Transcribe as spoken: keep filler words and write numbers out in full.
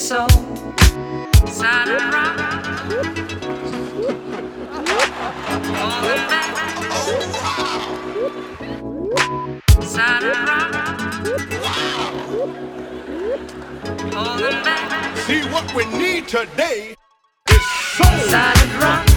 soul. Solid rock. Holding back. Solid rock. Holding back. See, what we need today is soul. Solid rock.